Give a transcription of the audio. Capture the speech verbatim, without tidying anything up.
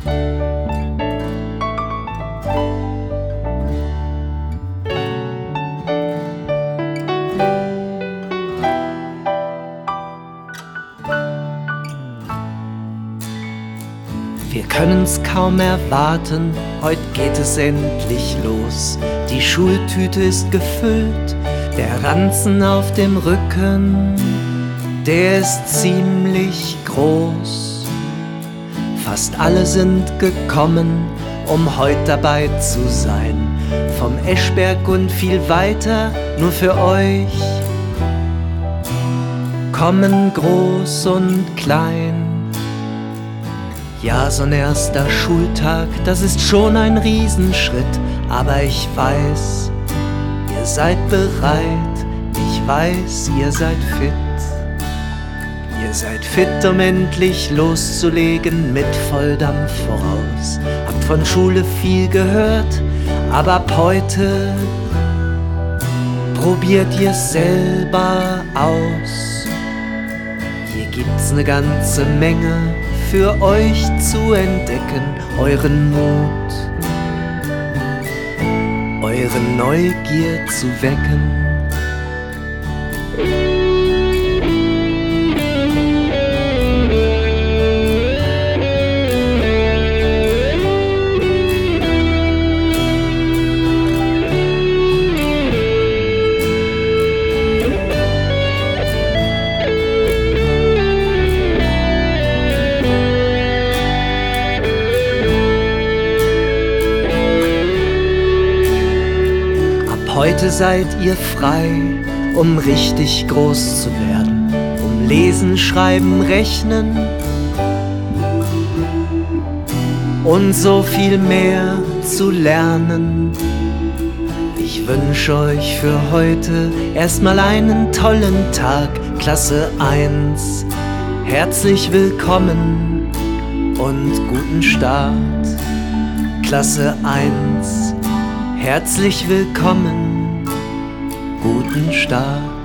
Wir können's kaum erwarten, heut geht es endlich los. Die Schultüte ist gefüllt, der Ranzen auf dem Rücken, der ist ziemlich groß. Fast alle sind gekommen, um heut dabei zu sein. Vom Eschberg und viel weiter, nur für euch kommen groß und klein. Ja, so'n erster Schultag, das ist schon ein Riesenschritt, aber ich weiß, ihr seid bereit, ich weiß, ihr seid fit. Ihr seid fit, um endlich loszulegen mit Volldampf voraus. Habt von Schule viel gehört, aber ab heute probiert ihr's selber aus. Hier gibt's ne ganze Menge für euch zu entdecken, euren Mut, eure Neugier zu wecken. Heute seid ihr frei, um richtig groß zu werden, um lesen, schreiben, rechnen und so viel mehr zu lernen. Ich wünsche euch für heute erstmal einen tollen Tag, Klasse eins. Herzlich willkommen und guten Start, Klasse eins. Herzlich willkommen, guten Start.